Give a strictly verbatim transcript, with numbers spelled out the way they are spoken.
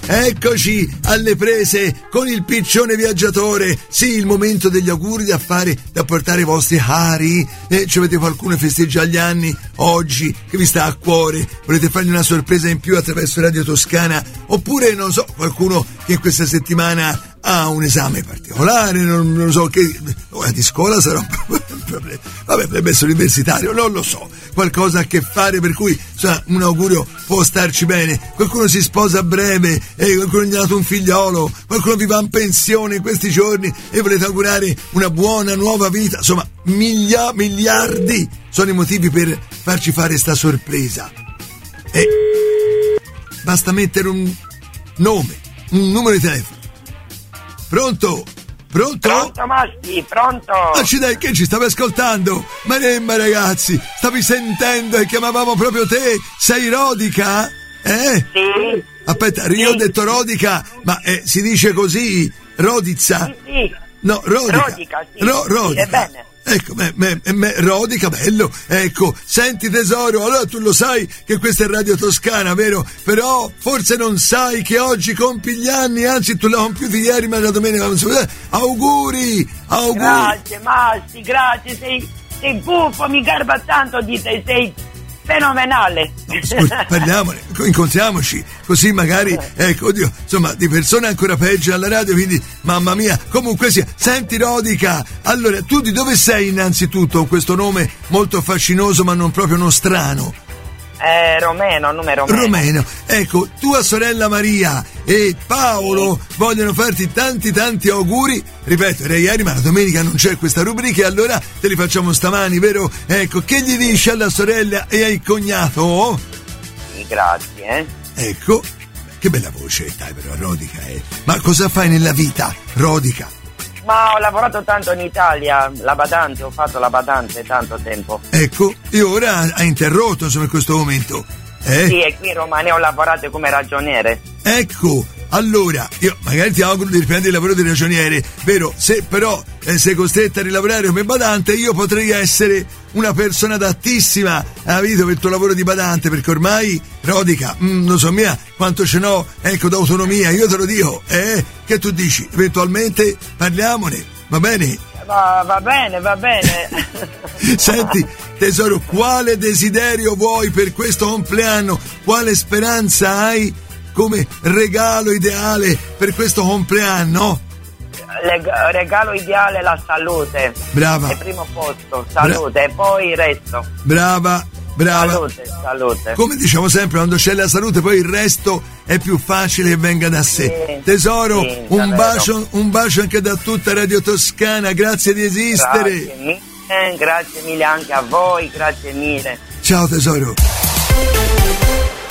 eccoci alle prese con il piccione viaggiatore. Sì, il momento degli auguri da fare, da portare i vostri cari. Eh, ci avete qualcuno che festeggia gli anni oggi, che vi sta a cuore, volete fargli una sorpresa in più attraverso Radio Toscana, oppure non so, qualcuno che in questa settimana ha un esame particolare, non, non so che di scuola sarà un problema, vabbè, potrebbe essere universitario, non lo so, qualcosa a che fare, per cui insomma, un augurio può starci bene. Qualcuno si sposa a breve, e qualcuno gli ha dato un figliolo, qualcuno vi va in pensione in questi giorni e volete augurare una buona nuova vita, insomma miglia, miliardi sono i motivi per farci fare sta sorpresa. E basta mettere un nome, un numero di telefono. Pronto? Pronto? Pronto Maschi, pronto? Accidenti, che ci stavi ascoltando? Maremma ragazzi, stavi sentendo e chiamavamo proprio te? Sei Rodica? Eh? Sì. Aspetta, io ho detto Rodica, ma eh, si dice così? Rodizza? Sì, sì. No, Rodica. Rodica, sì. Ro- Rodica. Sì, bene. Ecco, me, me, me, Rodica, bello, ecco, senti tesoro, allora tu lo sai che questa è Radio Toscana, vero? Però forse non sai che oggi compi gli anni, anzi tu l'hai compiuti ieri, ma la domenica non so. Auguri, auguri. Grazie Maschi, grazie, sei, sei buffo, mi garba tanto di te, sei fenomenale. No, scusa, parliamone, incontriamoci, così magari, ecco, oddio, insomma, di persone ancora peggio alla radio, quindi, mamma mia, comunque sia. Senti Rodica, allora, tu di dove sei innanzitutto, con questo nome molto fascinoso ma non proprio nostrano? Eh, Romeno, nome Romeno. Romeno, ecco, tua sorella Maria e Paolo sì. vogliono farti tanti tanti auguri. Ripeto, era ieri, ma la domenica non c'è questa rubrica e allora te li facciamo stamani, vero? Ecco, che gli dici alla sorella e al cognato? Sì, grazie, eh. Ecco, che bella voce, dai, però Rodica, eh. Ma cosa fai nella vita, Rodica? Ma ho lavorato tanto in Italia, la badante, ho fatto la badante tanto tempo. Ecco, e ora ha interrotto, insomma, in questo momento. Eh? Sì, e qui in Romania ho lavorato come ragioniere. Ecco, allora, io magari ti auguro di riprendere il lavoro di ragioniere, vero? Se però eh, sei costretta a rilavorare come badante, io potrei essere una persona adattissima, capito, per il tuo lavoro di badante, perché ormai, Rodica, mm, non so mia quanto ce n'ho, ecco, d'autonomia, io te lo dico, eh? Che tu dici? Eventualmente parliamone, va bene? Va, va bene, va bene. Senti, tesoro, quale desiderio vuoi per questo compleanno? Quale speranza hai come regalo ideale per questo compleanno? Leg- regalo ideale la salute. Brava. Al primo posto, salute, Bra- e poi il resto. Brava, brava. Salute, salute. Come diciamo sempre, quando c'è la salute poi il resto è più facile che venga da sé. Sì, tesoro, sì, un bacio, un bacio anche da tutta Radio Toscana, grazie di esistere. Grazie mille, grazie mille anche a voi, grazie mille. Ciao tesoro.